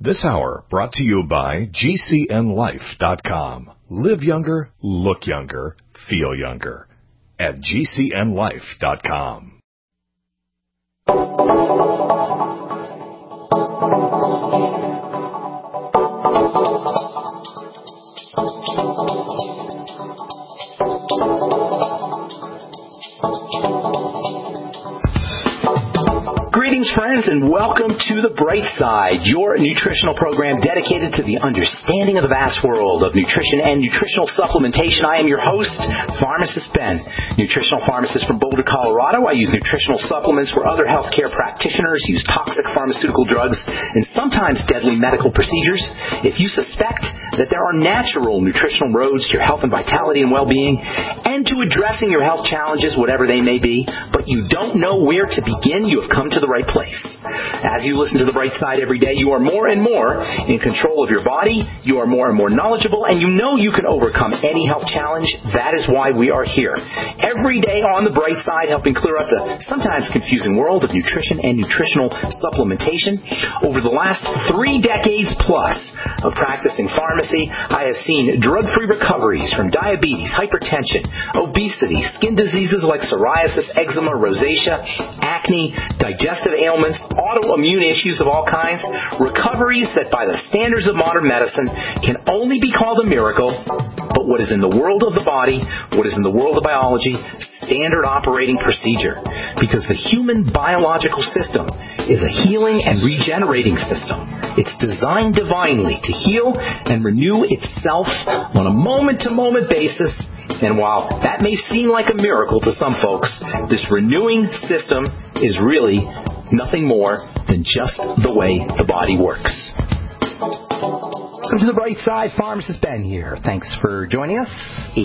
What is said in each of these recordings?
This hour brought to you by GCNLife.com. Live younger, look younger, feel younger. At GCNLife.com. Greetings, friends, and welcome to The Bright Side, your nutritional program dedicated to the understanding of the vast world of nutrition and nutritional supplementation. I am your host, Pharmacist Ben, nutritional pharmacist from Boulder, Colorado. I use nutritional supplements where other healthcare practitioners use toxic pharmaceutical drugs and sometimes deadly medical procedures. If you suspect that there are natural nutritional roads to your health and vitality and well-being and to addressing your health challenges, whatever they may be, but you don't know where to begin, you have come to the right place. As you listen to The Bright Side every day, you are more and more in control of your body, you are more and more knowledgeable, and you know you can overcome any health challenge. That is why we are here. Every day on The Bright Side, helping clear up the sometimes confusing world of nutrition and nutritional supplementation. Over the last 3 decades plus of practicing pharmacy, I have seen drug-free recoveries from diabetes, hypertension, obesity, skin diseases like psoriasis, eczema, rosacea, acne, digestive ailments, autoimmune issues of all kinds, recoveries that by the standards of modern medicine can only be called a miracle, but what is in the world of the body, what is in the world of biology, standard operating procedure. Because the human biological system is a healing and regenerating system. It's designed divinely to heal and renew itself on a moment-to-moment basis. And while that may seem like a miracle to some folks, this renewing system is really nothing more than just the way the body works. Welcome to The Bright Side. Pharmacist Ben here. Thanks for joining us.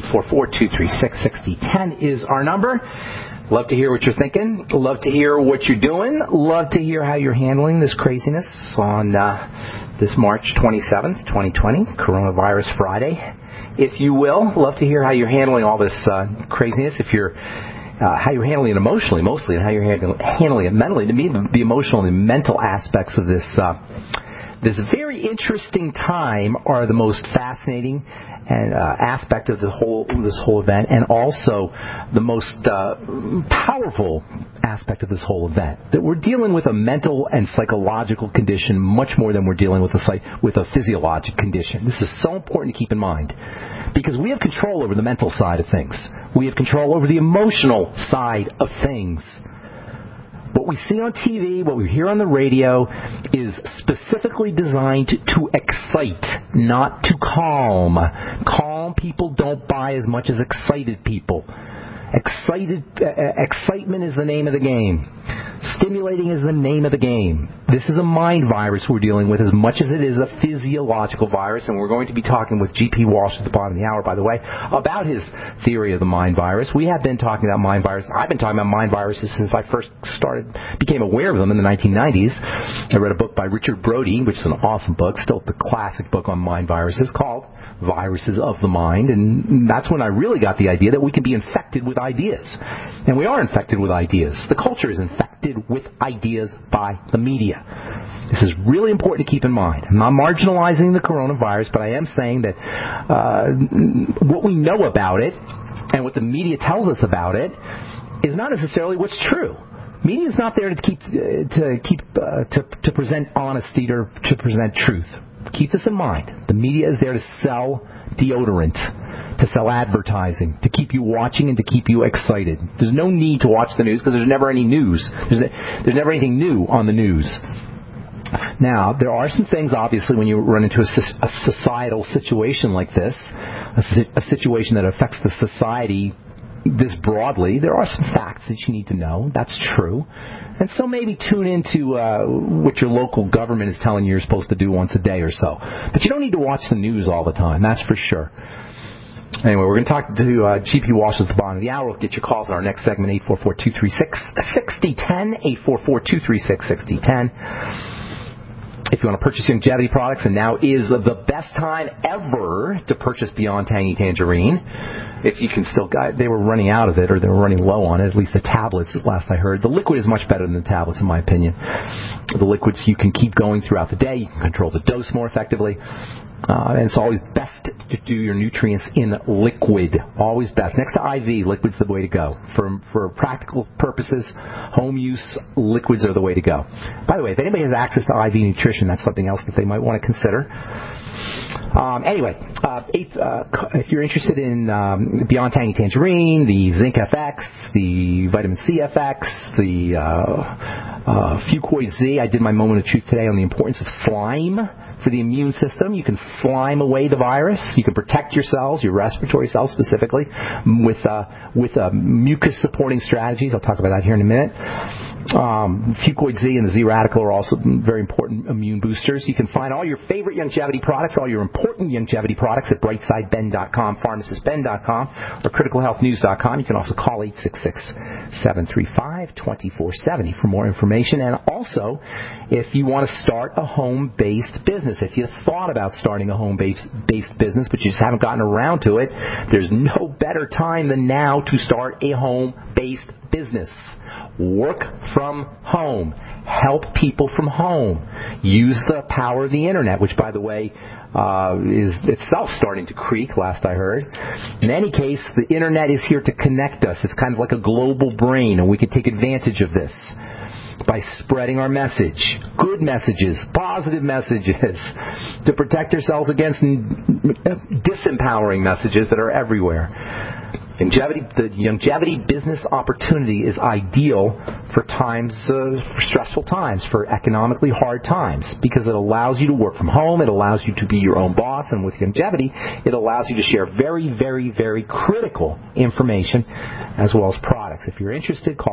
844-236-6010 is our number. Love to hear what you're thinking. Love to hear what you're doing. Love to hear how you're handling this craziness on this March 27th, 2020, Coronavirus Friday, if you will. Love to hear how you're handling all this craziness. If you're how you're handling it emotionally, mostly, and how you're handling it mentally. To me, the emotional and mental aspects of this very interesting time are the most fascinating and aspect of this whole event, and also the most powerful aspect of this whole event. That we're dealing with a mental and psychological condition much more than we're dealing with a physiologic condition. This is so important to keep in mind, because we have control over the mental side of things. We have control over the emotional side of things. What we see on TV, what we hear on the radio, is specifically designed to excite, not to calm. Calm people don't buy as much as excited people. Excitement is the name of the game. Stimulating is the name of the game. This is a mind virus we're dealing with as much as it is a physiological virus, and we're going to be talking with G.P. Walsh at the bottom of the hour, by the way, about his theory of the mind virus. We have been talking about mind viruses. I've been talking about mind viruses since I first became aware of them in the 1990s. I read a book by Richard Brody, which is an awesome book, still the classic book on mind viruses, called Viruses of the Mind, and that's when I really got the idea that we can be infected with ideas. And we are infected with ideas. The culture is infected with ideas by the media. This is really important to keep in mind. I'm not marginalizing the coronavirus, but I am saying that what we know about it and what the media tells us about it is not necessarily what's true. Media is not there to present honesty or to present truth. Keep this in mind. The media is there to sell deodorant, to sell advertising, to keep you watching and to keep you excited. There's no need to watch the news because there's never any news. There's never anything new on the news. Now, there are some things, obviously, when you run into a societal situation like this, a situation that affects the society this broadly, there are some facts that you need to know. That's true. And so maybe tune into what your local government is telling you you're supposed to do once a day or so. But you don't need to watch the news all the time, that's for sure. Anyway, we're going to talk to G.P. Walsh at the bottom of the hour. We'll get your calls in our next segment, 844-236-6010, 844-236-6010. If you want to purchase longevity products, and now is the best time ever to purchase Beyond Tangy Tangerine. if you can still get, they were running out of it, or they were running low on it, at least the tablets, last I heard. The liquid is much better than the tablets, in my opinion. The liquids you can keep going throughout the day. You can control the dose more effectively. And it's always best to do your nutrients in liquid. Always best. Next to IV, liquid's the way to go. For practical purposes, home use, liquids are the way to go. By the way, if anybody has access to IV nutrition, that's something else that they might want to consider. If you're interested in Beyond Tangy Tangerine, the Zinc FX, the Vitamin C FX, the Fucoid Z, I did my moment of truth today on the importance of slime for the immune system. You can slime away the virus. You can protect your cells, your respiratory cells specifically, with mucus-supporting strategies. I'll talk about that here in a minute. Fucoid Z and the Z Radical are also very important immune boosters. You can find all your favorite longevity products, all your important longevity products at brightsideben.com, pharmacistben.com, or criticalhealthnews.com. You can also call 866-735-2470 for more information. And also, if you want to start a home-based business, if you thought about starting a home-based business but you just haven't gotten around to it, there's no better time than now to start a home-based business. Work from home. Help people from home. Use the power of the Internet, which, by the way, is itself starting to creak, last I heard. In any case, the Internet is here to connect us. It's kind of like a global brain, and we can take advantage of this by spreading our message, good messages, positive messages, to protect ourselves against disempowering messages that are everywhere. The longevity business opportunity is ideal for stressful times, for economically hard times, because it allows you to work from home, it allows you to be your own boss, and with longevity, it allows you to share very, very, very critical information as well as products. If you're interested, call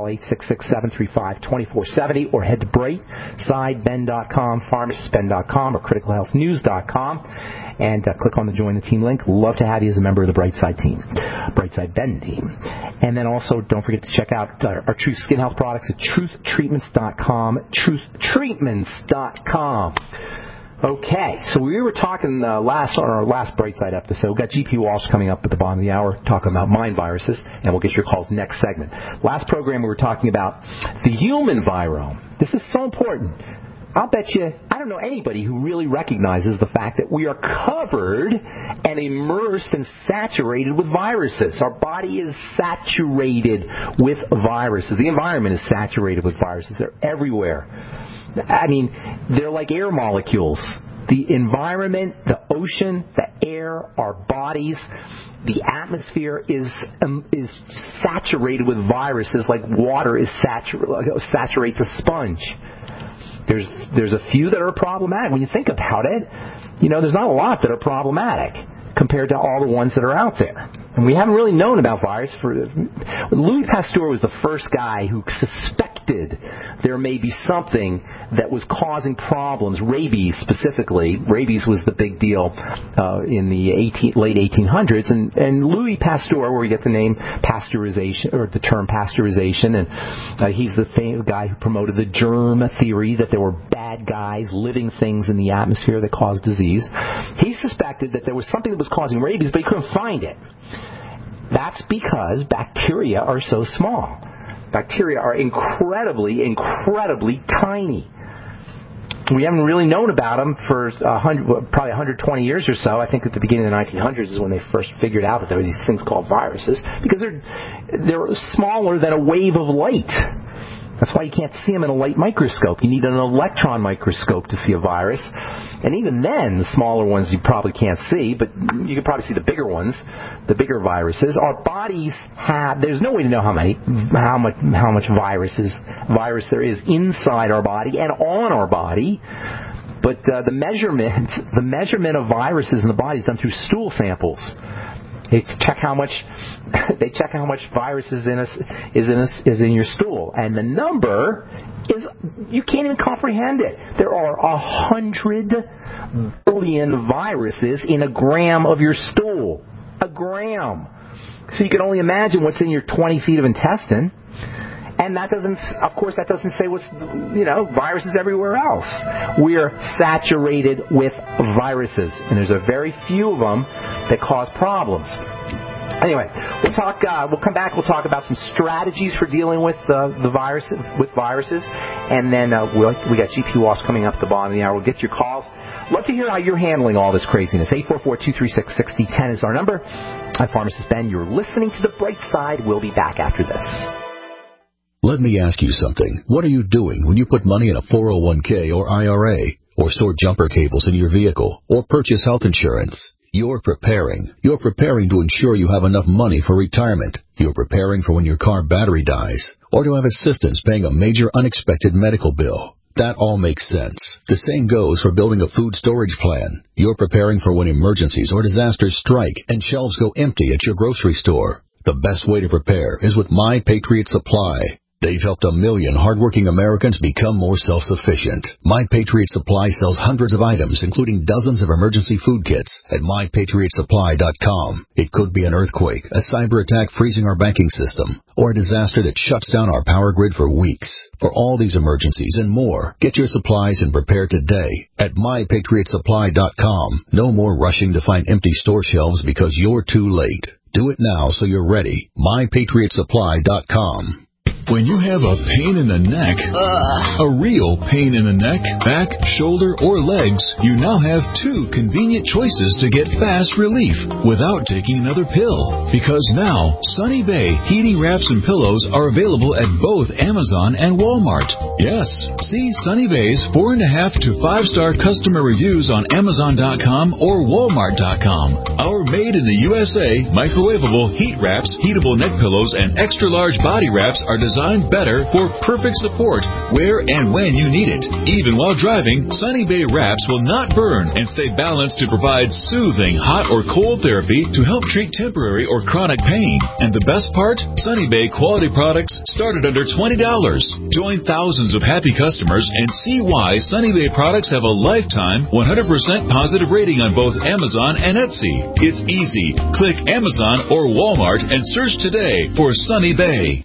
866-735-2470 or head to brightsideben.com, pharmacistben.com, or criticalhealthnews.com, and click on the Join the Team link. Love to have you as a member of the Brightside team, Brightside Ben team. And then also, don't forget to check out our Truth Skin Health products at truthtreatments.com, truthtreatments.com. Okay, so we were talking on our last Brightside episode. We've got GP Walsh coming up at the bottom of the hour talking about mind viruses, and we'll get your calls next segment. Last program we were talking about the human virome. This is so important. I'll bet you, I don't know anybody who really recognizes the fact that we are covered and immersed and saturated with viruses. Our body is saturated with viruses. The environment is saturated with viruses. They're everywhere. I mean, they're like air molecules. The environment, the ocean, the air, our bodies, the atmosphere is saturated with viruses like water saturates a sponge. There's a few that are problematic. When you think about it, there's not a lot that are problematic compared to all the ones that are out there. And we haven't really known about virus. Louis Pasteur was the first guy who suspected there may be something that was causing problems, rabies specifically. Rabies was the big deal in the late 1800s. And Louis Pasteur, where we get the name pasteurization, or the term pasteurization, and he's the guy who promoted the germ theory, that there were bad guys, living things in the atmosphere that caused disease. He suspected that there was something that was causing rabies, but he couldn't find it. That's because bacteria are so small. Bacteria are incredibly, incredibly tiny. We haven't really known about them for probably 120 years or so. I think at the beginning of the 1900s is when they first figured out that there were these things called viruses, because they're smaller than a wave of light. That's why you can't see them in a light microscope. You need an electron microscope to see a virus. And even then, the smaller ones you probably can't see, but you can probably see the bigger ones, the bigger viruses. Our bodies there's no way to know how much virus there is inside our body and on our body. But the measurement of viruses in the body is done through stool samples. They check how much virus is in your stool, and the number is, you can't even comprehend it. There are 100 billion viruses in a gram of your stool. A gram. So you can only imagine what's in your 20 feet of intestine. And that doesn't say what's, viruses everywhere else. We're saturated with viruses, and there's a very few of them that cause problems. Anyway, we'll talk. We'll come back. We'll talk about some strategies for dealing with viruses, and then we got GP Walsh coming up at the bottom of the hour. We'll get your calls. Love to hear how you're handling all this craziness. 844-236-6010 is our number. I'm Pharmacist Ben. You're listening to The Bright Side. We'll be back after this. Let me ask you something. What are you doing when you put money in a 401k or IRA, or store jumper cables in your vehicle, or purchase health insurance? You're preparing. You're preparing to ensure you have enough money for retirement. You're preparing for when your car battery dies, or to have assistance paying a major unexpected medical bill. That all makes sense. The same goes for building a food storage plan. You're preparing for when emergencies or disasters strike and shelves go empty at your grocery store. The best way to prepare is with My Patriot Supply. They've helped 1 million hardworking Americans become more self-sufficient. My Patriot Supply sells hundreds of items, including dozens of emergency food kits at MyPatriotSupply.com. It could be an earthquake, a cyber attack freezing our banking system, or a disaster that shuts down our power grid for weeks. For all these emergencies and more, get your supplies and prepare today at MyPatriotSupply.com. No more rushing to find empty store shelves because you're too late. Do it now so you're ready. MyPatriotSupply.com. When you have a pain in the neck, a real pain in the neck, back, shoulder, or legs, you now have 2 convenient choices to get fast relief without taking another pill. Because now, Sunny Bay heating wraps and pillows are available at both Amazon and Walmart. Yes, see Sunny Bay's 4.5 to 5-star customer reviews on Amazon.com or Walmart.com. Our made in the USA microwavable heat wraps, heatable neck pillows, and extra large body wraps are designed better for perfect support where and when you need it. Even while driving, Sunny Bay wraps will not burn and stay balanced to provide soothing hot or cold therapy to help treat temporary or chronic pain. And the best part? Sunny Bay quality products start at under $20. Join thousands of happy customers and see why Sunny Bay products have a lifetime 100% positive rating on both Amazon and Etsy. It's easy. Click Amazon or Walmart and search today for Sunny Bay.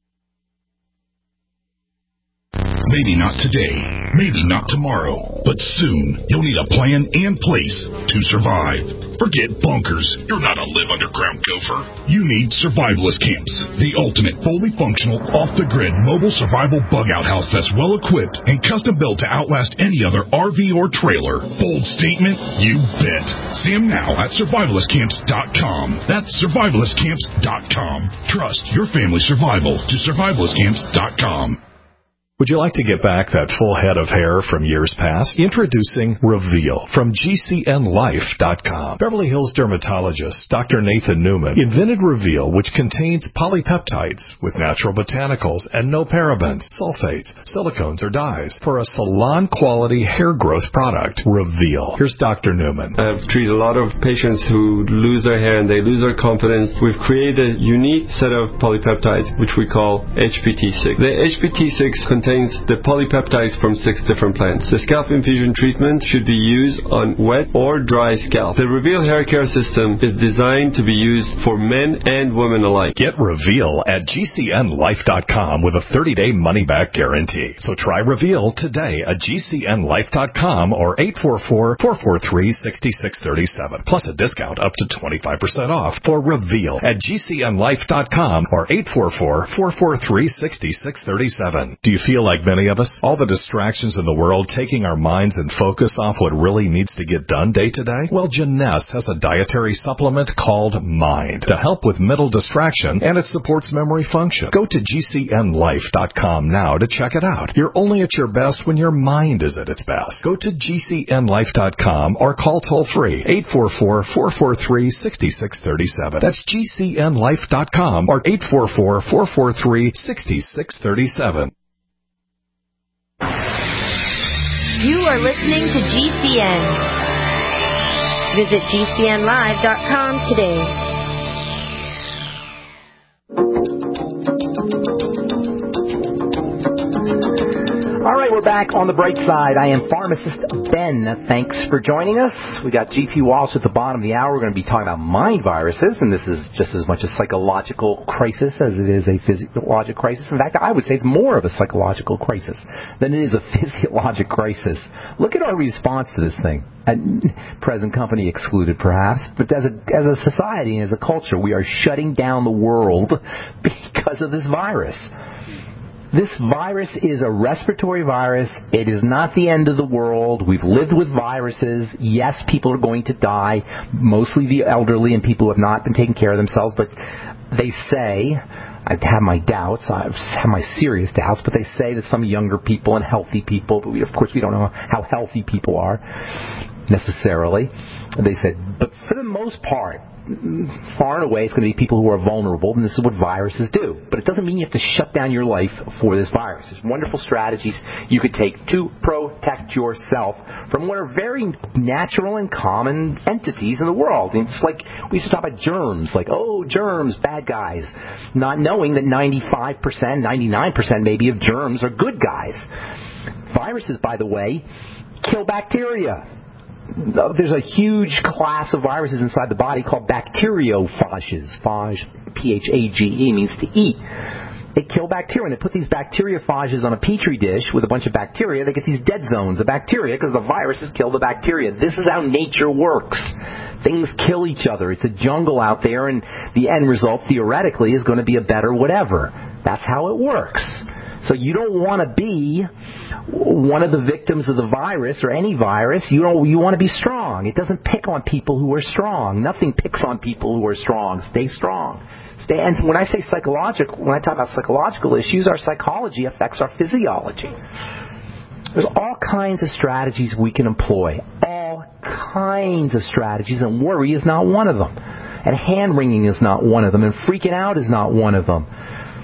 Maybe not today, maybe not tomorrow, but soon you'll need a plan and place to survive. Forget bunkers. You're not a live underground gopher. You need Survivalist Camps, the ultimate fully functional, off-the-grid mobile survival bug-out house that's well-equipped and custom-built to outlast any other RV or trailer. Bold statement? You bet. See them now at survivalistcamps.com. That's survivalistcamps.com. Trust your family's survival to survivalistcamps.com. Would you like to get back that full head of hair from years past? Introducing Reveal from GCNLife.com. Beverly Hills dermatologist Dr. Nathan Newman invented Reveal, which contains polypeptides with natural botanicals and no parabens, sulfates, silicones, or dyes for a salon-quality hair growth product. Reveal. Here's Dr. Newman. I've treated a lot of patients who lose their hair and they lose their confidence. We've created a unique set of polypeptides, which we call HPT6. The HPT6 contains the polypeptides from 6 different plants. The scalp infusion treatment should be used on wet or dry scalp. The Reveal hair care system is designed to be used for men and women alike. Get Reveal at GCNLife.com with a 30-day money-back guarantee. So try Reveal today at GCNLife.com or 844-443-6637. Plus a discount up to 25% off for Reveal at GCNLife.com or 844-443-6637. Do you feel like many of us? All the distractions in the world taking our minds and focus off what really needs to get done day to day? Well, Jeunesse has a dietary supplement called Mind to help with mental distraction, and it supports memory function. Go to GCNLife.com now to check it out. You're only at your best when your mind is at its best. Go to GCNLife.com or call toll-free 844-443-6637. That's GCNLife.com or 844-443-6637. You are listening to GCN. Visit GCNlive.com today. All right, we're back on the bright side. I am pharmacist Ben. Thanks for joining us. We got GP Walsh at the bottom of the hour. We're going to be talking about mind viruses, and this is just as much a psychological crisis as it is a physiological crisis. In fact, I would say it's more of a psychological crisis than it is a physiologic crisis. Look at our response to this thing. Present company excluded, perhaps, but as a society and as a culture, we are shutting down the world because of this virus. This virus is a respiratory virus. It is not the end of the world. We've lived with viruses. Yes, people are going to die, mostly the elderly and people who have not been taking care of themselves, but they say, I have my doubts, I have my serious doubts, but they say that some younger people and healthy people, but of course we don't know how healthy people are necessarily. They said, but for the most part, far and away, it's going to be people who are vulnerable, and this is what viruses do. But it doesn't mean you have to shut down your life for this virus. There's wonderful strategies you could take to protect yourself from what are very natural and common entities in the world. And it's like we used to talk about germs, like, oh, germs, bad guys, not knowing that 95%, 99% maybe of germs are good guys. Viruses, by the way, kill bacteria. There's a huge class of viruses inside the body called bacteriophages. Phage, P-H-A-G-E, means to eat. They kill bacteria, and they put these bacteriophages on a petri dish with a bunch of bacteria. They get these dead zones of bacteria because the viruses kill the bacteria. This is how nature works. Things kill each other. It's a jungle out there, and the end result, theoretically, is going to be a better whatever. That's how it works. So you don't want to be one of the victims of the virus or any virus. You want to be strong. It doesn't pick on people who are strong. Nothing picks on people who are strong. Stay strong. And when I say psychological, when I talk about psychological issues, our psychology affects our physiology. There's all kinds of strategies we can employ. All kinds of strategies, and worry is not one of them. And hand-wringing is not one of them. And freaking out is not one of them.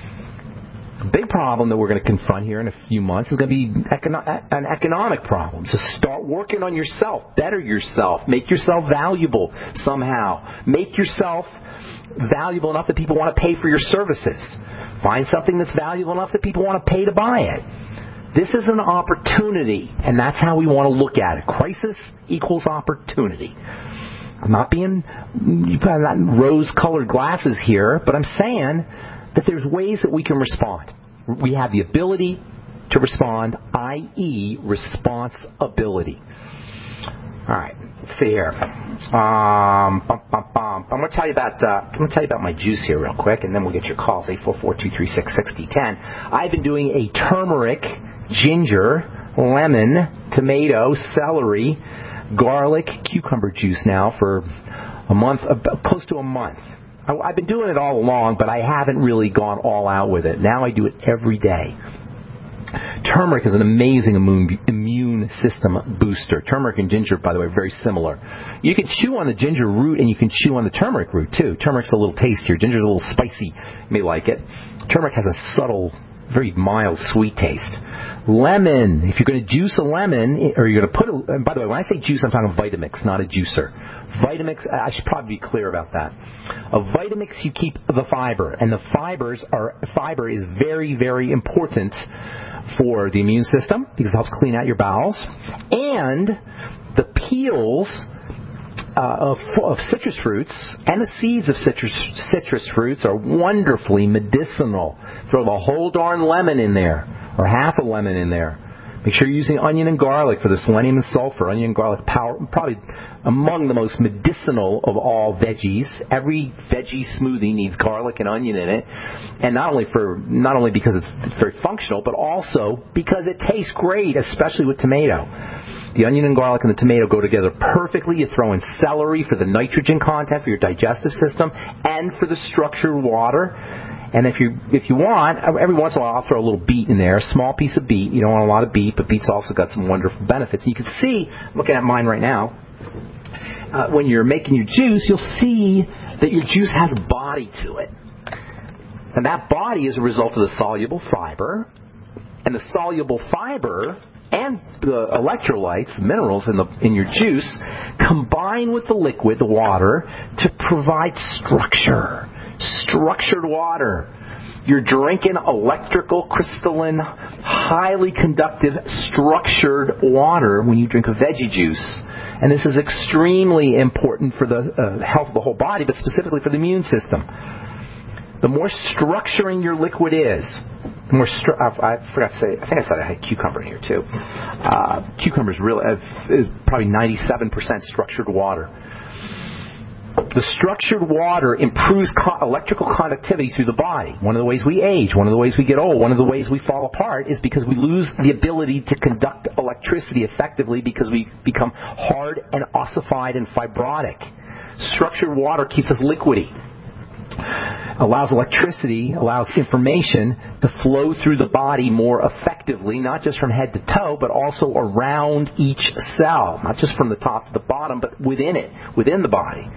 The big problem that we're going to confront here in a few months is going to be an economic problem. So start working on yourself. Better yourself. Make yourself valuable somehow. Make yourself valuable enough that people want to pay for your services. Find something that's valuable enough that people want to pay to buy it. This is an opportunity, and that's how we want to look at it. Crisis equals opportunity. I'm not being rose-colored glasses here, but I'm saying that there's ways that we can respond. We have the ability to respond, i.e., responsibility. All right, let's see here. I'm going to tell you about my juice here real quick, and then we'll get your calls 844-236-6010. I've been doing a turmeric, ginger, lemon, tomato, celery, garlic, cucumber juice now for a month, close to a month. I've been doing it all along, but I haven't really gone all out with it. Now I do it every day. Turmeric is an amazing immune system booster. Turmeric and ginger, by the way, are very similar. You can chew on the ginger root and you can chew on the turmeric root, too. Turmeric's a little tastier. Ginger's a little spicy. You may like it. Turmeric has a subtle, very mild, sweet taste. Lemon. If you're going to juice a lemon, or you're going to put and by the way, when I say juice, I'm talking Vitamix, not a juicer. Vitamix, I should probably be clear about that. A Vitamix, you keep the fiber, and the fiber is very, very important for the immune system because it helps clean out your bowels. And the peels of citrus fruits and the seeds of citrus fruits are wonderfully medicinal. Throw the whole darn lemon in there, or half a lemon in there. Make sure you're using onion and garlic for the selenium and sulfur. Onion and garlic, probably among the most medicinal of all veggies. Every veggie smoothie needs garlic and onion in it, and not only because it's very functional, but also because it tastes great, especially with tomato. The onion and garlic and the tomato go together perfectly. You throw in celery for the nitrogen content for your digestive system and for the structured water. And if you want, every once in a while I'll throw a little beet in there, a small piece of beet. You don't want a lot of beet, but beet's also got some wonderful benefits. And you can see, looking at mine right now, when you're making your juice, you'll see that your juice has a body to it. And that body is a result of the soluble fiber. And the soluble fiber and the electrolytes, minerals in your juice, combine with the liquid, the water, to provide structure. Structured water. You're drinking electrical, crystalline, highly conductive, structured water when you drink a veggie juice. And this is extremely important for the health of the whole body, but specifically for the immune system. The more structuring your liquid is, the more I forgot to say, I think I said I had cucumber in here too. Cucumber is probably 97% structured water. The structured water improves electrical conductivity through the body. One of the ways we age, one of the ways we get old, one of the ways we fall apart is because we lose the ability to conduct electricity effectively because we become hard and ossified and fibrotic. Structured water keeps us liquidy. Allows electricity, allows information to flow through the body more effectively, not just from head to toe, but also around each cell. Not just from the top to the bottom, but within it, within the body.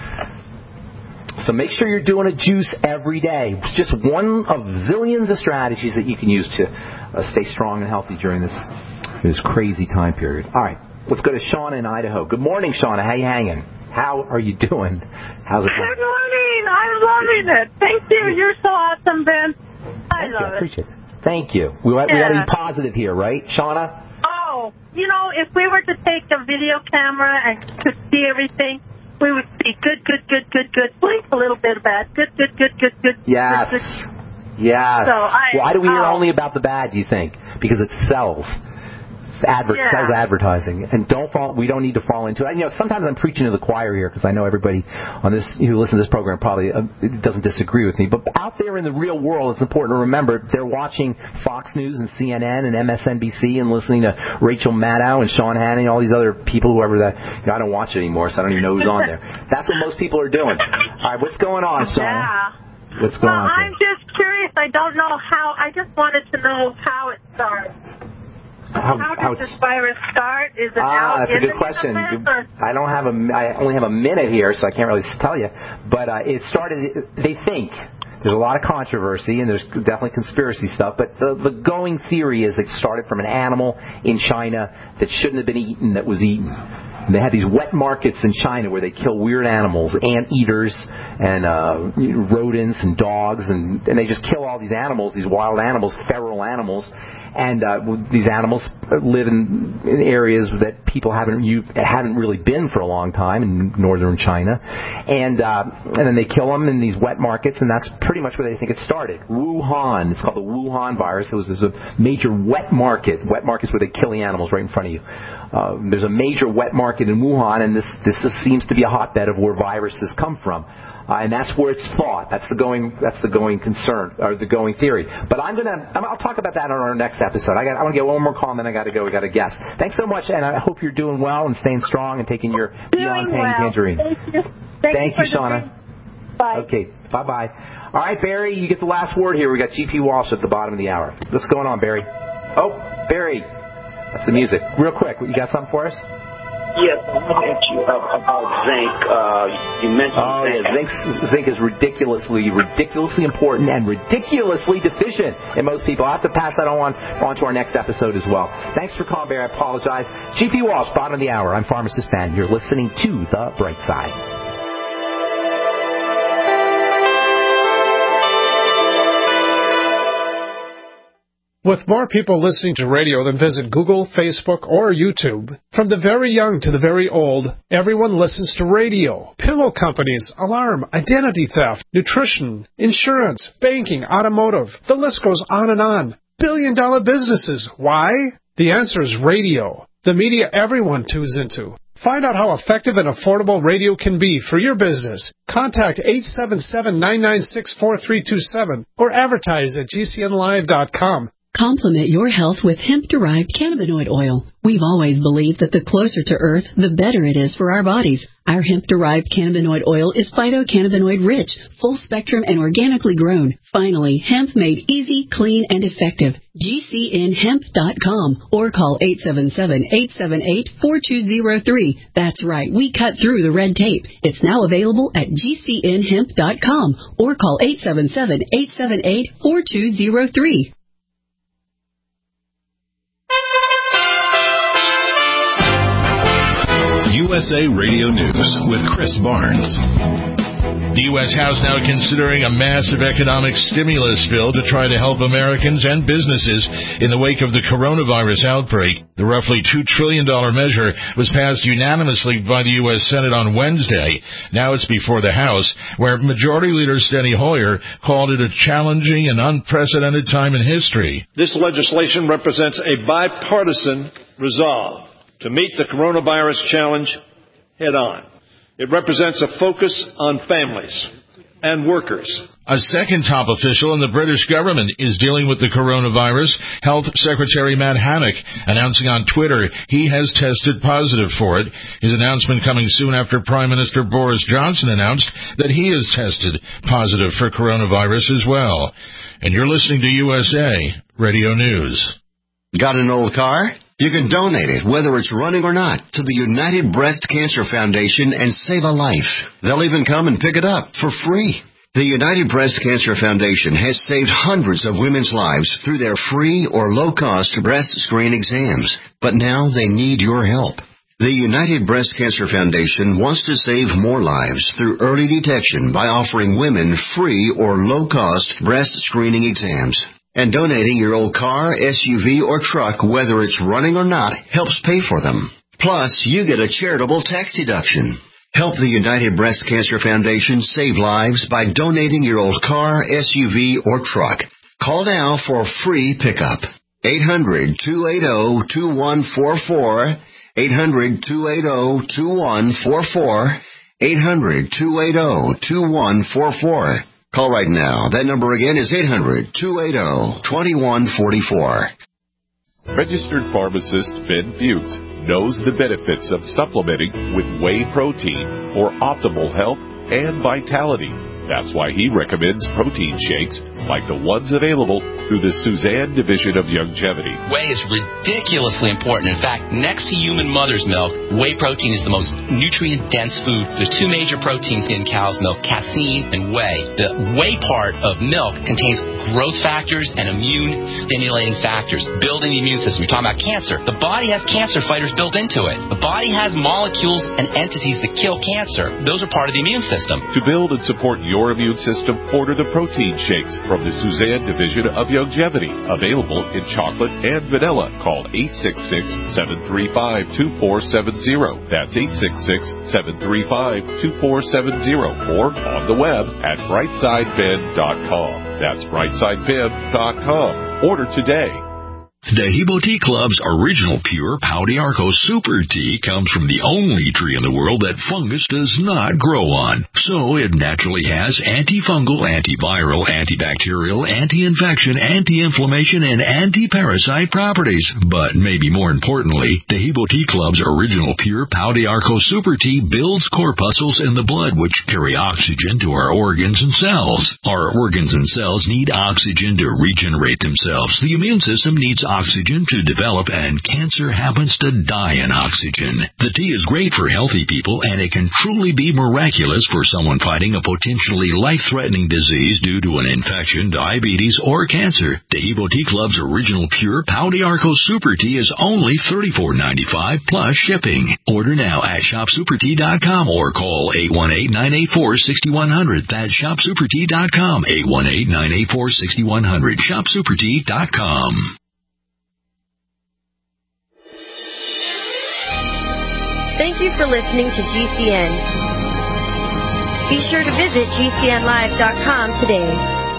So make sure you're doing a juice every day. It's just one of zillions of strategies that you can use to stay strong and healthy during this crazy time period. All right, let's go to Shauna in Idaho. Good morning, Shauna. How you hanging? How are you doing? How's it going? Good morning. I'm loving it. Thank you. You're so awesome, Ben. I love it. Appreciate it. Thank you. We got to be positive here, right, Shauna? Oh, if we were to take a video camera and could see everything, we would see good, blink a little bit of bad, good. Yes. Good. Yes. So why do we hear only about the bad, do you think? Because it sells. Sells advertising, and we don't need to fall into it. Sometimes I'm preaching to the choir here because I know everybody on this who listens to this program probably doesn't disagree with me. But out there in the real world, it's important to remember they're watching Fox News and CNN and MSNBC and listening to Rachel Maddow and Sean Hannity and all these other people, whoever that. I don't watch it anymore, so I don't even know who's on there. That's what most people are doing. All right, what's going on, Sean? Yeah. What's going on? I'm just curious. I don't know how. I just wanted to know how it started. How did this virus start? Is it out? That's a good question. I only have a minute here, so I can't really tell you. But it started. They think there's a lot of controversy and there's definitely conspiracy stuff. But the going theory is it started from an animal in China that shouldn't have been eaten that was eaten. And they had these wet markets in China where they kill weird animals, anteaters and rodents and dogs, and they just kill all these animals, these wild animals, feral animals. And these animals live in areas that people haven't really been for a long time in northern China, and then they kill them in these wet markets, and that's pretty much where they think it started. Wuhan, it's called the Wuhan virus. There's a major wet markets where they kill the animals right in front of you. There's a major wet market in Wuhan, and this seems to be a hotbed of where viruses come from. And that's where it's thought. That's the going concern or the going theory. But I'll talk about that on our next episode. I want to get one more call, and then I got to go. We got a guest. Thanks so much, and I hope you're doing well and staying strong and taking your Beyond Pain Tangerine. Thank you. Thank you, Shauna. Bye. Okay. Bye. All right, Barry, you get the last word here. We got GP Walsh at the bottom of the hour. What's going on, Barry? Oh, Barry. That's the music. Real quick, you got something for us? Yes, I want to ask you about zinc. You mentioned zinc. Yeah, zinc is ridiculously important and ridiculously deficient in most people. I'll have to pass that on to our next episode as well. Thanks for calling, Barry. I apologize. GP Walsh, bottom of the hour. I'm Pharmacist Ben. You're listening to The Bright Side. With more people listening to radio than visit Google, Facebook, or YouTube, from the very young to the very old, everyone listens to radio. Pillow companies, alarm, identity theft, nutrition, insurance, banking, automotive. The list goes on and on. Billion-dollar businesses. Why? The answer is radio. The media everyone tunes into. Find out how effective and affordable radio can be for your business. Contact 877-996-4327 or advertise at GCNlive.com. Complement your health with hemp-derived cannabinoid oil. We've always believed that the closer to Earth, the better it is for our bodies. Our hemp-derived cannabinoid oil is phytocannabinoid-rich, full-spectrum, and organically grown. Finally, hemp made easy, clean, and effective. GCNhemp.com or call 877-878-4203. That's right, we cut through the red tape. It's now available at GCNhemp.com or call 877-878-4203. USA Radio News with Chris Barnes. The U.S. House now considering a massive economic stimulus bill to try to help Americans and businesses in the wake of the coronavirus outbreak. The roughly $2 trillion measure was passed unanimously by the U.S. Senate on Wednesday. Now it's before the House, where Majority Leader Steny Hoyer called it a challenging and unprecedented time in history. This legislation represents a bipartisan resolve to meet the coronavirus challenge head-on. It represents a focus on families and workers. A second top official in the British government is dealing with the coronavirus. Health Secretary Matt Hancock announcing on Twitter he has tested positive for it. His announcement coming soon after Prime Minister Boris Johnson announced that he has tested positive for coronavirus as well. And you're listening to USA Radio News. Got an old car? You can donate it, whether it's running or not, to the United Breast Cancer Foundation and save a life. They'll even come and pick it up for free. The United Breast Cancer Foundation has saved hundreds of women's lives through their free or low-cost breast screen exams. But now they need your help. The United Breast Cancer Foundation wants to save more lives through early detection by offering women free or low-cost breast screening exams. And donating your old car, SUV, or truck, whether it's running or not, helps pay for them. Plus, you get a charitable tax deduction. Help the United Breast Cancer Foundation save lives by donating your old car, SUV, or truck. Call now for a free pickup. 800-280-2144. 800-280-2144. 800-280-2144. Call right now. That number again is 800-280-2144. Registered pharmacist Ben Fuchs knows the benefits of supplementing with whey protein for optimal health and vitality. That's why he recommends protein shakes like the ones available through the Suzanne Division of Youngevity. Whey is ridiculously important. In fact, next to human mother's milk, whey protein is the most nutrient-dense food. There's two major proteins in cow's milk, casein and whey. The whey part of milk contains growth factors and immune-stimulating factors, building the immune system. You're talking about cancer. The body has cancer fighters built into it. The body has molecules and entities that kill cancer. Those are part of the immune system. To build and support your immune system, order the protein shakes from the Suzanne Division of Youngevity. Available in chocolate and vanilla. Call 866-735-2470. That's 866-735-2470. Or on the web at brightsideben.com. That's brightsideben.com. Order today. Dehibo Tea Club's original pure Pau d'Arco Super Tea comes from the only tree in the world that fungus does not grow on. So it naturally has antifungal, antiviral, antibacterial, anti-infection, anti-inflammation, and anti-parasite properties. But maybe more importantly, Dehibo Tea Club's original pure Pau d'Arco Super Tea builds corpuscles in the blood which carry oxygen to our organs and cells. Our organs and cells need oxygen to regenerate themselves. The immune system needs oxygen to develop, and cancer happens to die in oxygen. The tea is great for healthy people, and it can truly be miraculous for someone fighting a potentially life-threatening disease due to an infection, diabetes, or cancer. Dehibo Tea Club's original pure Pau d'Arco Super Tea is only $34.95 plus shipping. Order now at shopsupertea.com or call 818-984-6100. That's shopsupertea.com, 818-984-6100, shopsupertea.com. Thank you for listening to GCN. Be sure to visit GCNlive.com today.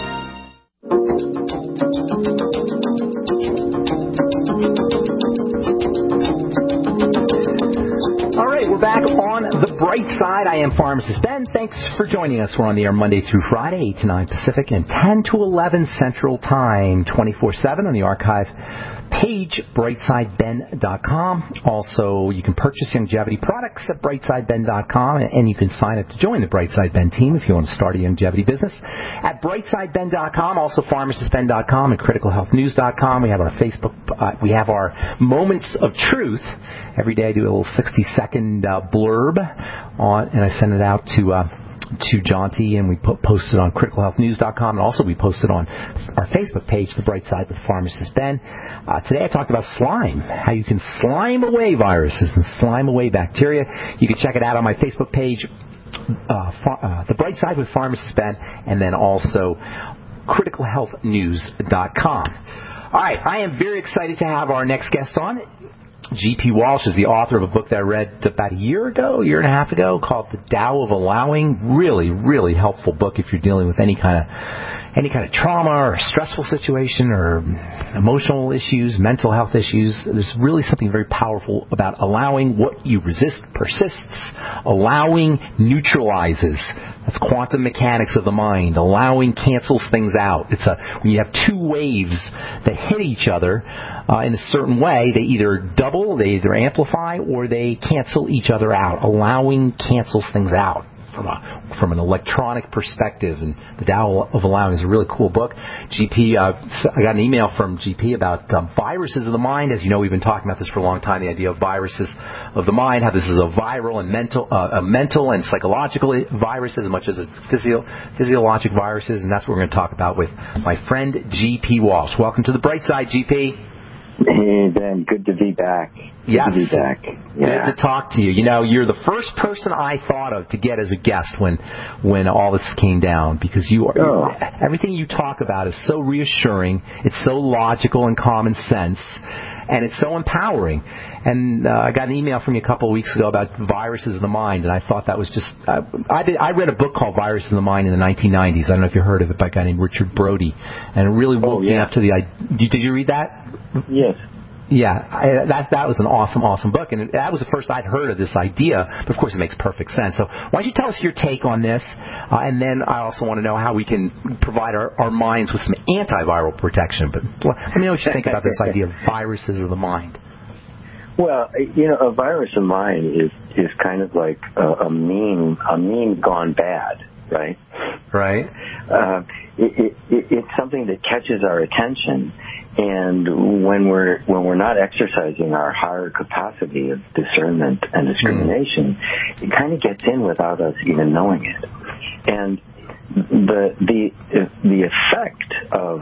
All right, we're back on The Bright Side. I am Pharmacist Ben. Thanks for joining us. We're on the air Monday through Friday, 8 to 9 Pacific and 10 to 11 Central Time, 24/7 on the archive page, brightsideben.com. Also, you can purchase Youngevity products at brightsideben.com, and you can sign up to join the Brightside Ben team if you want to start a Youngevity business at brightsideben.com. Also, pharmacistben.com and criticalhealthnews.com. We have our Facebook. We have our Moments of Truth. Every day I do a little 60-second blurb on, and I send it out to Jonty, and we post it on criticalhealthnews.com, and also we post it on our Facebook page, The Bright Side with Pharmacist Ben. Today I talked about slime, how you can slime away viruses and slime away bacteria. You can check it out on my Facebook page, The Bright Side with Pharmacist Ben, and then also criticalhealthnews.com. All right, I am very excited to have our next guest on. G.P. Walsh is the author of a book that I read about a year and a half ago, called The Tao of Allowing. Really, really helpful book if you're dealing with any kind of trauma or stressful situation or emotional issues, mental health issues. There's really something very powerful about allowing. What you resist persists. Allowing neutralizes. That's quantum mechanics of the mind. Allowing cancels things out. When you have two waves that hit each other in a certain way, they either double, they either amplify, or they cancel each other out. Allowing cancels things out from an electronic perspective. And The Tao of Allowing is a really cool book. GP, I got an email from GP about viruses of the mind. As you know, we've been talking about this for a long time, the idea of viruses of the mind, how this is a viral and mental and psychological virus as much as it's physiologic viruses, and that's what we're going to talk about with my friend GP Walsh. Welcome to the Bright Side, GP. Hey, Ben. Good to be back. Yes. Good to be back. Yeah. Good to talk to you. You know, you're the first person I thought of to get as a guest when all this came down, because everything you talk about is so reassuring. It's so logical and common sense, and it's so empowering. And I got an email from you a couple of weeks ago about viruses of the mind, and I thought that was just... I read a book called Viruses of the Mind in the 1990s. I don't know if you heard of it, by a guy named Richard Brody, and it really woke me up to the idea. Did you read that? Yes. Yeah, that was an awesome book, and that was the first I'd heard of this idea, but of course it makes perfect sense. So why don't you tell us your take on this, and then I also want to know how we can provide our minds with some antiviral protection. But let me know what you think about this idea of viruses of the mind. Well, you know, a virus of mind is kind of like a meme gone bad, right? Right. It's something that catches our attention, and when we're not exercising our higher capacity of discernment and discrimination, it kind of gets in without us even knowing it. And the effect of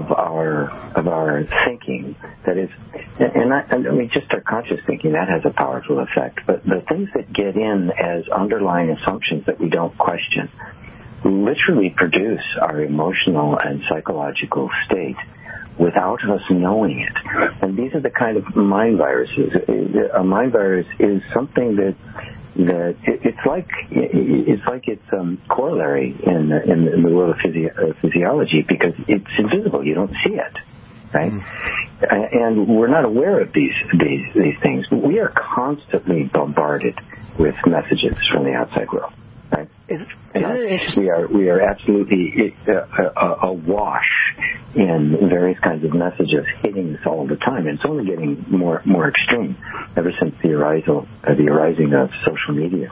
our thinking, that is, and I mean, just our conscious thinking, that has a powerful effect. But the things that get in as underlying assumptions that we don't question literally produce our emotional and psychological state without us knowing it. And these are the kind of mind viruses. A mind virus is something that it's like it's corollary in the world of physiology, because it's invisible. You don't see it, right? And we're not aware of these things. We are constantly bombarded with messages from the outside world, right? We are absolutely awash in various kinds of messages hitting us all the time, and it's only getting more extreme ever since the arising of social media,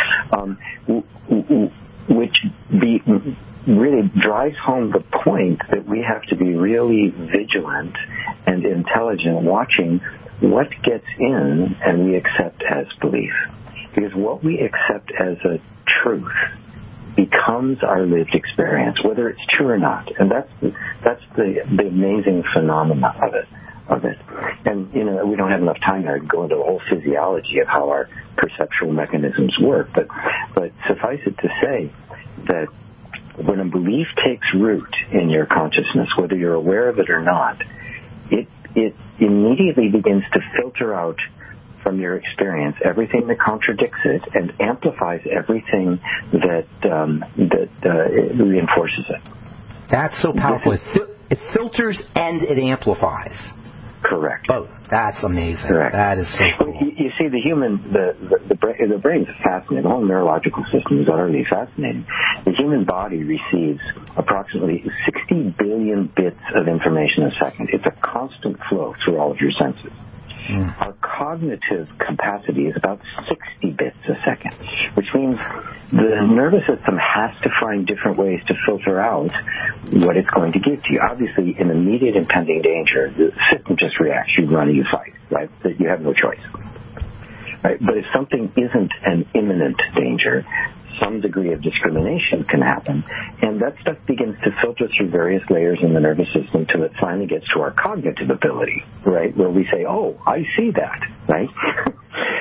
which really drives home the point that we have to be really vigilant and intelligent, watching what gets in and we accept as belief. Because what we accept as a truth becomes our lived experience, whether it's true or not. And that's the amazing phenomena of it. And, you know, we don't have enough time to go into the whole physiology of how our perceptual mechanisms work, but suffice it to say that when a belief takes root in your consciousness, whether you're aware of it or not, it immediately begins to filter out from your experience everything that contradicts it, and amplifies everything that reinforces it. That's so powerful. It filters and it amplifies. Correct. Both. That's amazing. Correct. That is so cool. You see, the brain is fascinating. The whole neurological system is utterly fascinating. The human body receives approximately 60 billion bits of information a second. It's a constant flow through all of your senses. Our cognitive capacity is about 60 bits a second, which means the nervous system has to find different ways to filter out what it's going to give to you. Obviously, in immediate impending danger, the system just reacts. You run or you fight, right? You have no choice. Right? But if something isn't an imminent danger, some degree of discrimination can happen, and that stuff begins to filter through various layers in the nervous system until it finally gets to our cognitive ability, right, where we say, oh, I see that, right?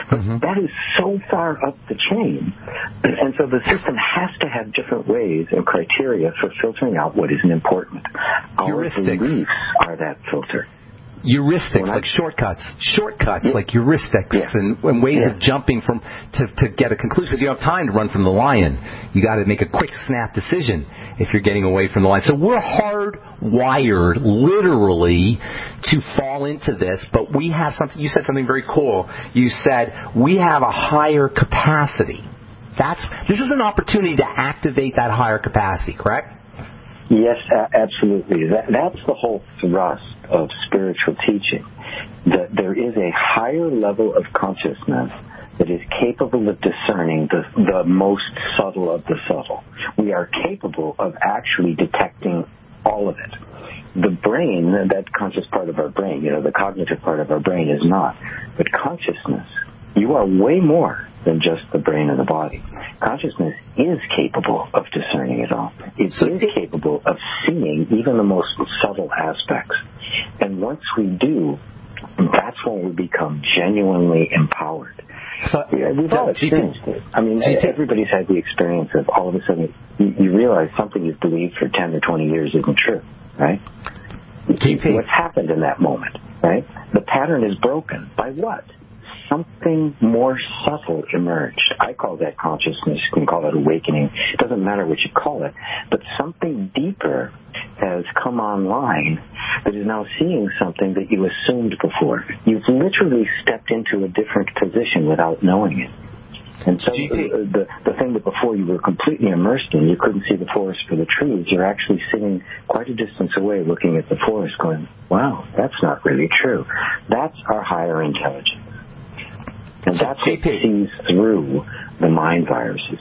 But that is so far up the chain. And so the system has to have different ways and criteria for filtering out what isn't important. Our beliefs are that filter. Heuristics, like shortcuts, like heuristics, and ways of jumping to get a conclusion. Because you don't have time to run from the lion. You got to make a quick, snap decision if you're getting away from the lion. So we're hardwired, literally, to fall into this. But we have something. You said something very cool. You said we have a higher capacity. This is an opportunity to activate that higher capacity. Correct? Yes, absolutely. That's the whole thrust of spiritual teaching, that there is a higher level of consciousness that is capable of discerning the most subtle of the subtle. We are capable of actually detecting all of it. The brain, that conscious part of our brain, the cognitive part of our brain is not. But consciousness, you are way more than just the brain and the body. Consciousness is capable of discerning it all. It is capable of seeing even the most subtle aspects. And once we do, that's when we become genuinely empowered. We've all experienced it. I mean, everybody's had the experience of all of a sudden you realize something you've believed for 10 or 20 years isn't true, right? What's happened in that moment, right? The pattern is broken. By what? Something more subtle emerged. I call that consciousness. You can call it awakening. It doesn't matter what you call it. But something deeper has come online that is now seeing something that you assumed before. You've literally stepped into a different position without knowing it. And so the thing that before you were completely immersed in, you couldn't see the forest for the trees, you're actually sitting quite a distance away looking at the forest going, wow, that's not really true. That's our higher intelligence. And that's what sees through the mind viruses.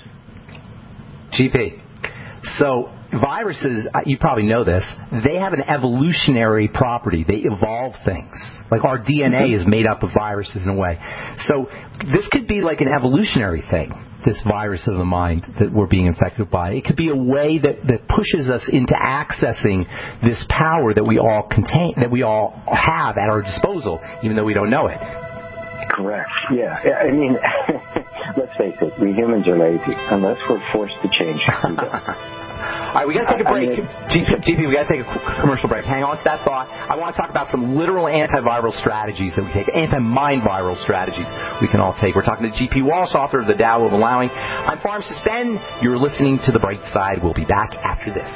GP. So viruses, you probably know this, they have an evolutionary property. They evolve things. Like our DNA is made up of viruses in a way. So this could be like an evolutionary thing, this virus of the mind that we're being infected by. It could be a way that pushes us into accessing this power that we all contain, that we all have at our disposal, even though we don't know it. Correct. Yeah. I mean, let's face it, we humans are lazy unless we're forced to change. All right, we got to take a break. GP, we got to take a commercial break. Hang on to that thought. I want to talk about some literal antiviral strategies that we take, anti-mind viral strategies we can all take. We're talking to GP Walsh, author of The Tao of Allowing. I'm Pharmacist Ben. You're listening to The Bright Side. We'll be back after this.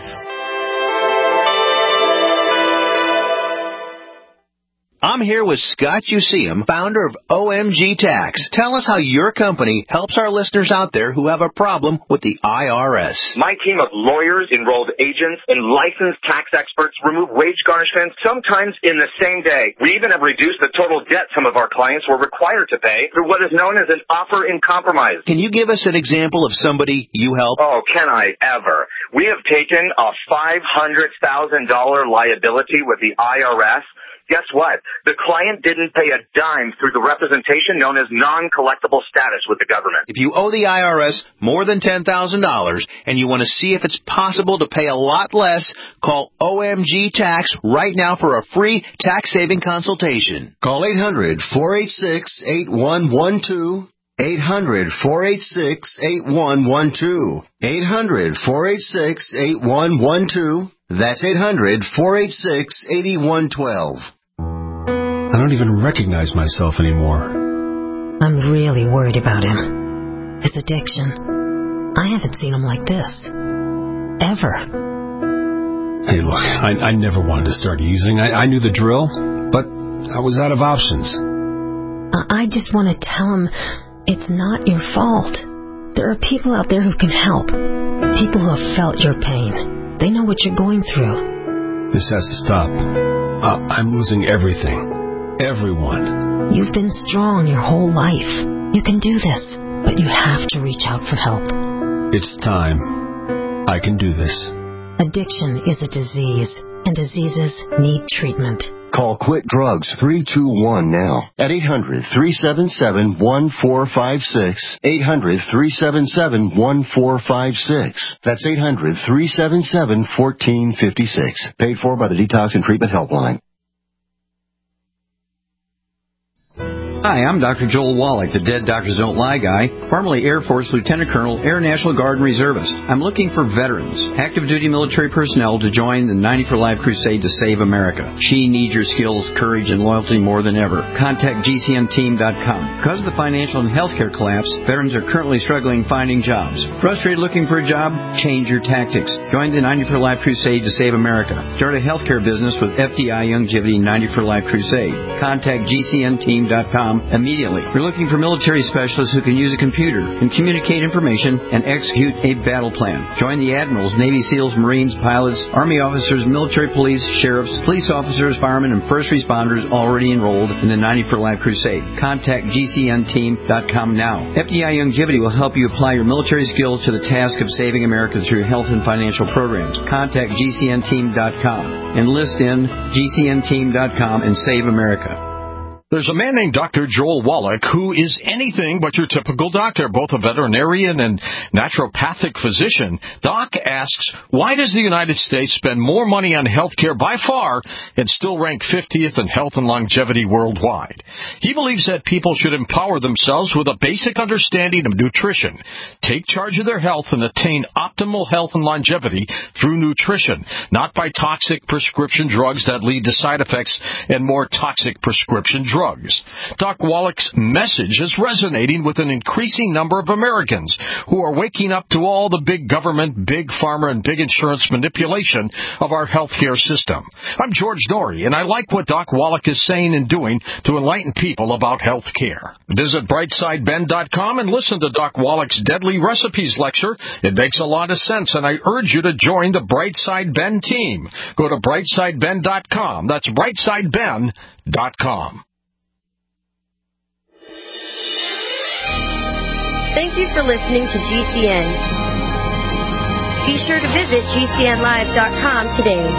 I'm here with Scott Useum, founder of OMG Tax. Tell us how your company helps our listeners out there who have a problem with the IRS. My team of lawyers, enrolled agents, and licensed tax experts remove wage garnishments sometimes in the same day. We even have reduced the total debt some of our clients were required to pay through what is known as an offer in compromise. Can you give us an example of somebody you help? Oh, can I ever? We have taken a $500,000 liability with the IRS. Guess what? The client didn't pay a dime through the representation known as non-collectible status with the government. If you owe the IRS more than $10,000 and you want to see if it's possible to pay a lot less, call OMG Tax right now for a free tax-saving consultation. Call 800-486-8112. 800-486-8112. 800-486-8112. That's 800-486-8112. I don't even recognize myself anymore. I'm really worried about him. His addiction. I haven't seen him like this. Ever. Hey, look, I never wanted to start using. I knew the drill, but I was out of options. I just want to tell him it's not your fault. There are people out there who can help. People who have felt your pain. They know what you're going through. This has to stop. I'm losing everything. Everyone. You've been strong your whole life. You can do this, but you have to reach out for help. It's time. I can do this. Addiction is a disease, and diseases need treatment. Call Quit Drugs 321 now at 800-377-1456. 800-377-1456. That's 800-377-1456. Paid for by the Detox and Treatment Helpline. Hi, I'm Dr. Joel Wallach, the Dead Doctors Don't Lie guy, formerly Air Force Lieutenant Colonel, Air National Guard and Reservist. I'm looking for veterans, active duty military personnel to join the 90 for Life crusade to save America. She needs your skills, courage, and loyalty more than ever. Contact GCNteam.com. Because of the financial and healthcare collapse, veterans are currently struggling finding jobs. Frustrated looking for a job? Change your tactics. Join the 90 for Life crusade to save America. Start a healthcare business with FDI Youngevity 90 for Life crusade. Contact GCNteam.com immediately. We're looking for military specialists who can use a computer, can communicate information, and execute a battle plan. Join the admirals, Navy SEALs, Marines, pilots, Army officers, military police, sheriffs, police officers, firemen, and first responders already enrolled in the 90 for Life crusade. Contact GCNteam.com now. FDI Youngevity will help you apply your military skills to the task of saving America through health and financial programs. Contact GCNteam.com. Enlist in GCNteam.com and save America. There's a man named Dr. Joel Wallach who is anything but your typical doctor, both a veterinarian and naturopathic physician. Doc asks, why does the United States spend more money on health care by far and still rank 50th in health and longevity worldwide? He believes that people should empower themselves with a basic understanding of nutrition, take charge of their health, and attain optimal health and longevity through nutrition, not by toxic prescription drugs that lead to side effects and more toxic prescription drugs. Doc Wallach's message is resonating with an increasing number of Americans who are waking up to all the big government, big pharma, and big insurance manipulation of our healthcare system. I'm George Norrie, and I like what Doc Wallach is saying and doing to enlighten people about health care. Visit BrightSideBen.com and listen to Doc Wallach's Deadly Recipes lecture. It makes a lot of sense, and I urge you to join the Brightside Ben team. Go to BrightSideBen.com. That's BrightSideBen.com. Thank you for listening to GCN. Be sure to visit GCNlive.com today.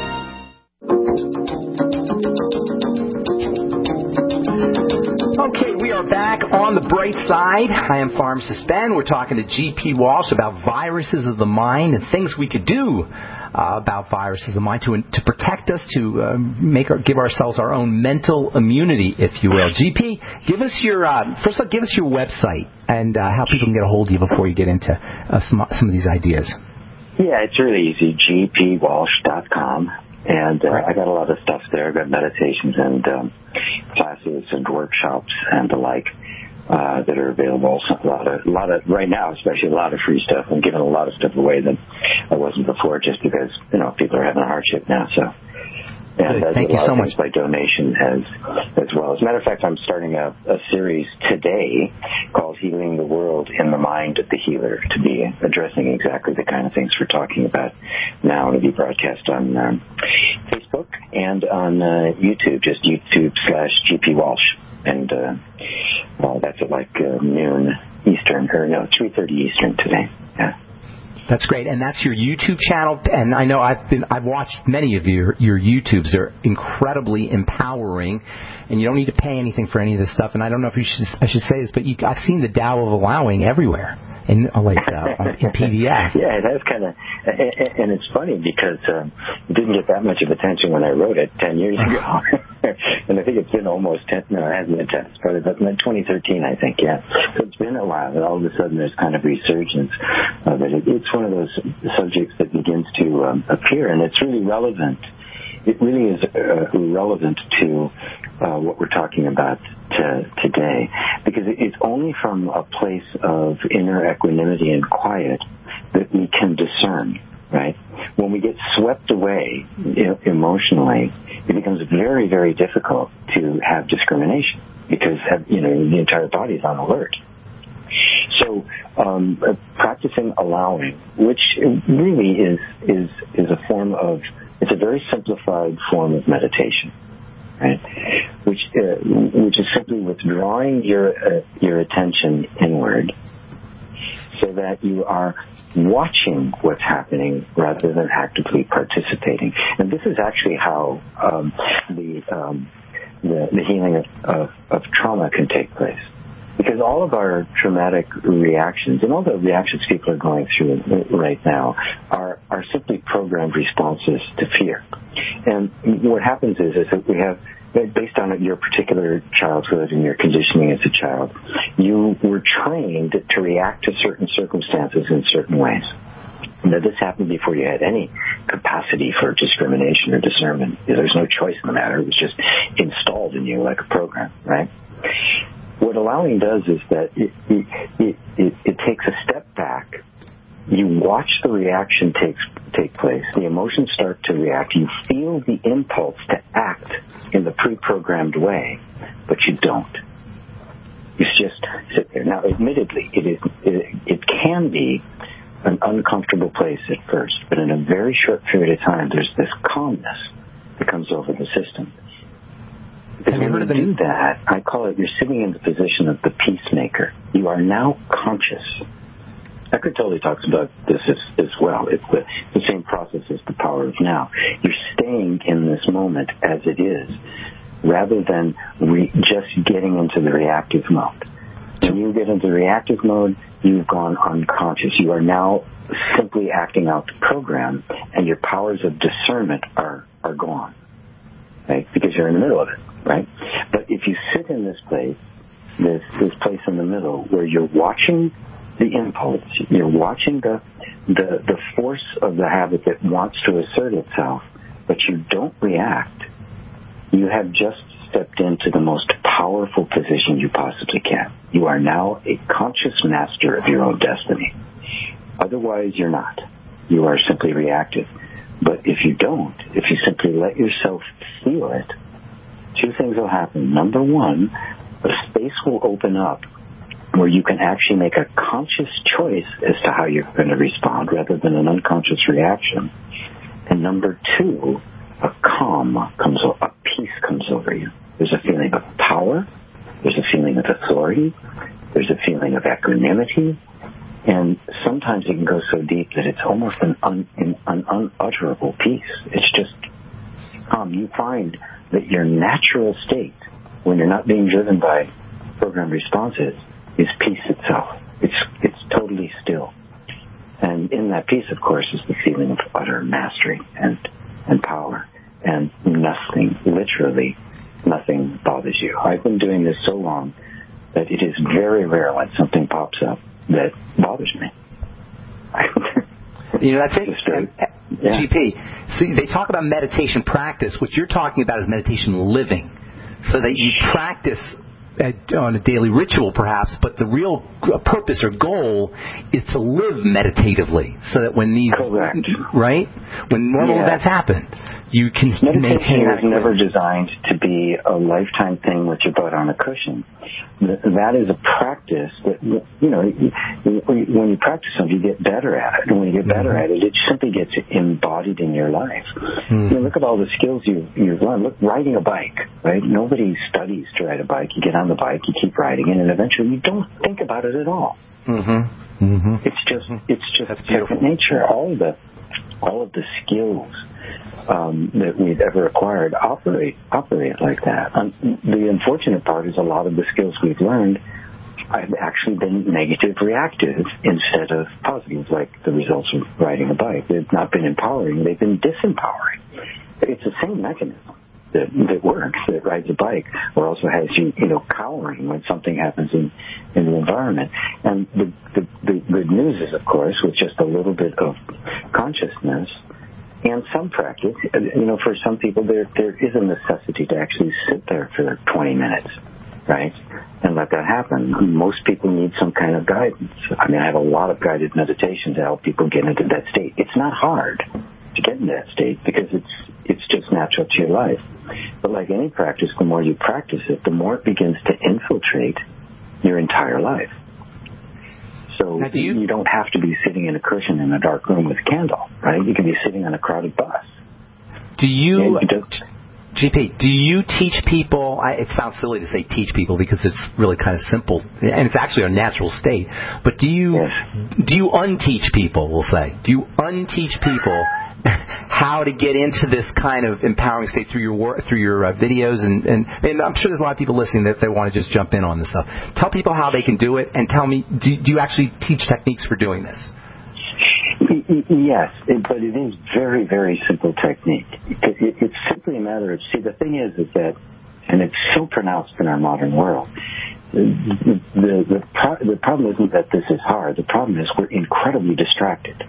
Okay, we are back on the bright side. I am Pharmacist Ben. We're talking to G.P. Walsh about viruses of the mind and things we could do about viruses of the mind to protect us, to give ourselves our own mental immunity, if you will. G.P., give us your first of all, give us your website and how people can get a hold of you before you get into some of these ideas. Yeah, it's really easy. gpwalsh.com. And I got a lot of stuff there. I've got meditations and classes and workshops and the like that are available. So a lot of right now, especially a lot of free stuff. I'm giving a lot of stuff away that I wasn't before, just because people are having a hardship now. So. And thank you so much. By donation as well. As a matter of fact, I'm starting a series today called Healing the World in the Mind of the Healer, to be addressing exactly the kind of things we're talking about now. It'll be broadcast on Facebook and on YouTube, just YouTube/GP Walsh. And that's at like noon Eastern, 3:30 Eastern today. Yeah. That's great, and that's your YouTube channel. And I know I've watched many of your YouTubes. They're incredibly empowering, and you don't need to pay anything for any of this stuff. And I don't know if I should say this, but I've seen the Tao of Allowing everywhere. In PDF. Yeah, that's kind of, and it's funny because it didn't get that much of attention when I wrote it 10 years ago. And I think it's been almost 10, no, it hasn't been 10, it's probably about 2013, I think, yeah. So it's been a while, and all of a sudden there's kind of resurgence of it. It's one of those subjects that begins to appear, and it's really relevant. It really is relevant to what we're talking about today, because it's only from a place of inner equanimity and quiet that we can discern, right? When we get swept away emotionally, it becomes very, very difficult to have discrimination, because the entire body is on alert. So practicing allowing, which really is a form of, it's a very simplified form of meditation, right? Which is simply withdrawing your attention inward, so that you are watching what's happening rather than actively participating. And this is actually how the healing of trauma can take place. Because all of our traumatic reactions and all the reactions people are going through right now are simply programmed responses to fear. And what happens is that we have based on your particular childhood and your conditioning as a child, you were trained to react to certain circumstances in certain ways. Now, this happened before you had any capacity for discrimination or discernment. There's no choice in the matter. It was just installed in you like a program, right? What allowing does is that it takes a step back. You watch the reaction take place. The emotions start to react. You feel the impulse to act in the pre-programmed way, but you don't. You just sit there. Now, admittedly, it can be an uncomfortable place at first, but in a very short period of time, there's this calmness that comes over the system. Because when you do that, I call it, you're sitting in the position of the peacemaker. You are now conscious. Eckhart Tolle talks about this as well. It's the same process as the power of now. You're staying in this moment as it is, rather than just getting into the reactive mode. When you get into reactive mode, you've gone unconscious. You are now simply acting out the program, and your powers of discernment are gone, right? Because you're in the middle of it, right? But if you sit in this place, this place in the middle, where you're watching the impulse, you're watching the force of the habit that wants to assert itself, but you don't react, you have just stepped into the most powerful position you possibly can. You are now a conscious master of your own destiny. Otherwise, you're not. You are simply reactive. But if you don't, if you simply let yourself feel it, two things will happen. Number one, a space will open up where you can actually make a conscious choice as to how you're going to respond rather than an unconscious reaction. And number two, a calm a peace comes over you. There's a feeling of power. There's a feeling of authority. There's a feeling of equanimity. And sometimes it can go so deep that it's almost an unutterable peace. It's just you find that your natural state, when you're not being driven by program responses, is peace itself. It's totally still. And in that peace, of course, is the feeling of utter mastery and power. And nothing, literally nothing bothers you. I've been doing this so long that it is very rare when something pops up that bothers me. That's it. GP. See, they talk about meditation practice. What you're talking about is meditation living, so that you practice on a daily ritual, perhaps, but the real purpose or goal is to live meditatively, so that when these when normal events happen, you can maintain that. Meditation was never designed to be a lifetime thing with your butt on a cushion. That is a practice that, when you practice something, you get better at it. And when you get better at it, it simply gets embodied in your life. Look at all the skills you've learned. Look, riding a bike, right? Nobody studies to ride a bike. You get on the bike, you keep riding it, and eventually you don't think about it at all. It's just second nature. All of the skills that we've ever acquired operate like that. The unfortunate part is a lot of the skills we've learned have actually been negative reactive instead of positive, like the results of riding a bike. They've not been empowering, they've been disempowering. It's the same mechanism that works, that rides a bike, or also has you cowering when something happens in the environment. And the good news is, of course, with just a little bit of consciousness and some practice, for some people there is a necessity to actually sit there for 20 minutes, right, and let that happen. Most people need some kind of guidance. I have a lot of guided meditation to help people get into that state. It's not hard to get into that state because it's just natural to your life. But like any practice, the more you practice it, the more it begins to infiltrate your entire life. So you don't have to be sitting in a cushion in a dark room with a candle, right? You can be sitting on a crowded bus. GP, do you teach people, it sounds silly to say teach people because it's really kind of simple, and it's actually a natural state, but do you unteach people, we'll say? Do you unteach people how to get into this kind of empowering state through your videos? And I'm sure there's a lot of people listening that they want to just jump in on this stuff. Tell people how they can do it, and tell me, do you actually teach techniques for doing this? Yes, but it is very, very simple technique. It's simply a matter of, the thing is that And it's so pronounced in our modern world. The problem isn't that this is hard. The problem is we're incredibly distracted.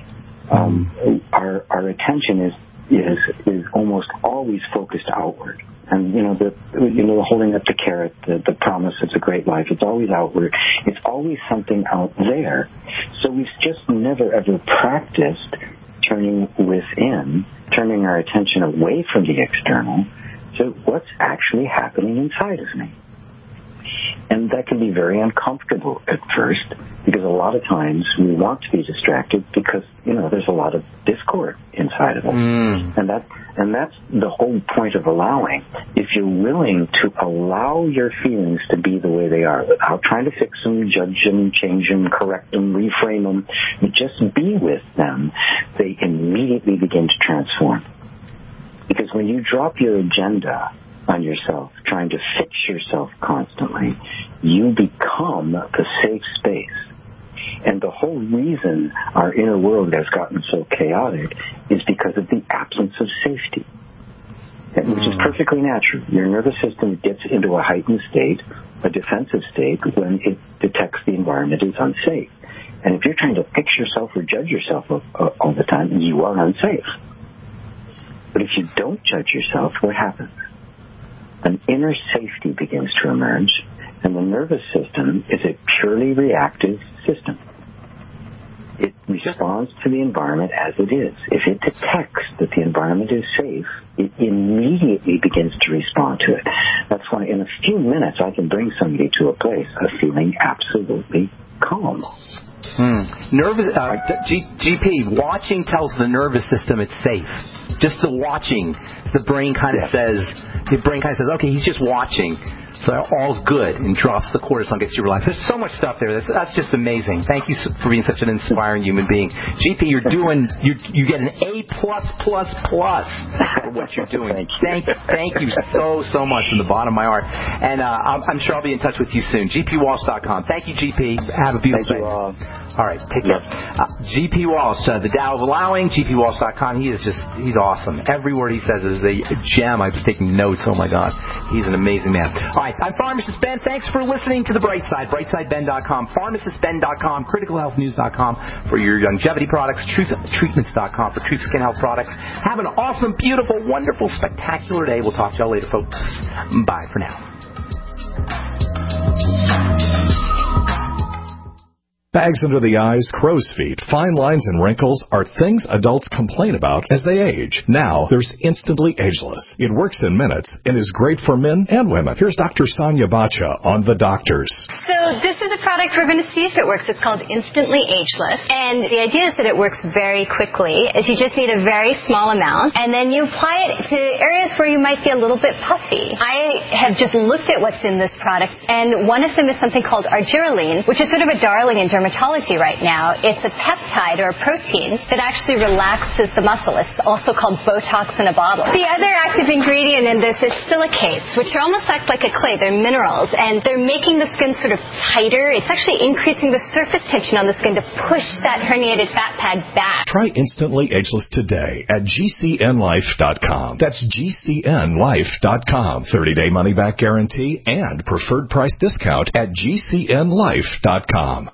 Our attention is almost always focused outward. And the holding up the carrot, the promise of the great life, it's always outward. It's always something out there. So we've just never ever practiced turning within, turning our attention away from the external to what's actually happening inside of me. And that can be very uncomfortable at first, because a lot of times we want to be distracted because, there's a lot of discord inside of us. And that's the whole point of allowing. If you're willing to allow your feelings to be the way they are, without trying to fix them, judge them, change them, correct them, reframe them, just be with them, they immediately begin to transform. Because when you drop your agenda on yourself, trying to fix yourself constantly, you become the safe space. And the whole reason our inner world has gotten so chaotic is because of the absence of safety, which is perfectly natural. Your nervous system gets into a heightened state, a defensive state, when it detects the environment is unsafe. And if you're trying to fix yourself or judge yourself all the time, you are unsafe. But if you don't judge yourself, what happens? An inner safety begins to emerge, and the nervous system is a purely reactive system. It responds to the environment as it is. If it detects that the environment is safe, it immediately begins to respond to it. That's why in a few minutes I can bring somebody to a place of feeling absolutely calm. GP, watching tells the nervous system it's safe. Just the watching, the brain kind of says, okay, he's just watching. So all's good, and drops the cortisol, gets you relaxed. There's so much stuff there. That's just amazing. Thank you for being such an inspiring human being. GP, you get an A+++ for what you're doing. Thank you so much from the bottom of my heart. And I'm sure I'll be in touch with you soon. GPWalsh.com. Thank you, GP. Have a beautiful day. All right, take care. GP Walsh, the Tao of Allowing, GPWalsh.com. He's awesome. Every word he says is a gem. I was taking notes. Oh, my God. He's an amazing man. All right, I'm Pharmacist Ben. Thanks for listening to The Bright Side. BrightSideBen.com, PharmacistBen.com, CriticalHealthNews.com for your longevity products, TruthTreatments.com for Truth Skin Health products. Have an awesome, beautiful, wonderful, spectacular day. We'll talk to y'all later, folks. Bye for now. Bags under the eyes, crow's feet, fine lines, and wrinkles are things adults complain about as they age. Now, there's Instantly Ageless. It works in minutes and is great for men and women. Here's Dr. Sonia Bacha on The Doctors. So this is a product we're going to see if it works. It's called Instantly Ageless. And the idea is that it works very quickly. Is you just need a very small amount, and then you apply it to areas where you might be a little bit puffy. I have just looked at what's in this product, and one of them is something called argireline, which is sort of a darling in dermatology right now. It's a peptide or a protein that actually relaxes the muscle. It's also called Botox in a bottle. The other active ingredient in this is silicates, which are almost act like a clay. They're minerals, and they're making the skin sort of tighter. It's actually increasing the surface tension on the skin to push that herniated fat pad back. Try Instantly Ageless today at GCNlife.com. That's GCNlife.com. 30-day money-back guarantee and preferred price discount at GCNlife.com.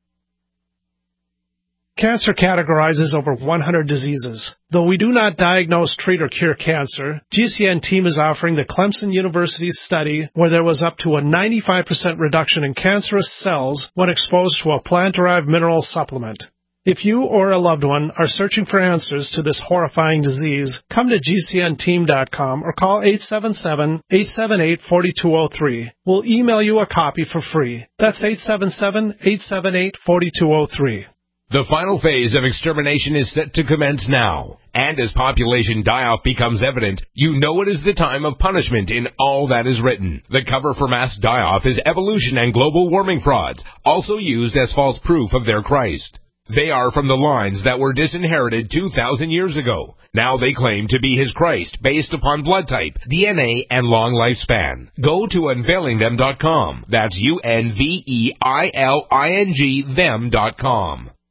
Cancer categorizes over 100 diseases. Though we do not diagnose, treat, or cure cancer, GCN team is offering the Clemson University's study where there was up to a 95% reduction in cancerous cells when exposed to a plant-derived mineral supplement. If you or a loved one are searching for answers to this horrifying disease, come to GCNteam.com or call 877-878-4203. We'll email you a copy for free. That's 877-878-4203. The final phase of extermination is set to commence now. And as population die-off becomes evident, you know it is the time of punishment in all that is written. The cover for mass die-off is evolution and global warming frauds, also used as false proof of their Christ. They are from the lines that were disinherited 2,000 years ago. Now they claim to be his Christ based upon blood type, DNA, and long lifespan. Go to unveilingthem.com. That's UNVEILING them.com.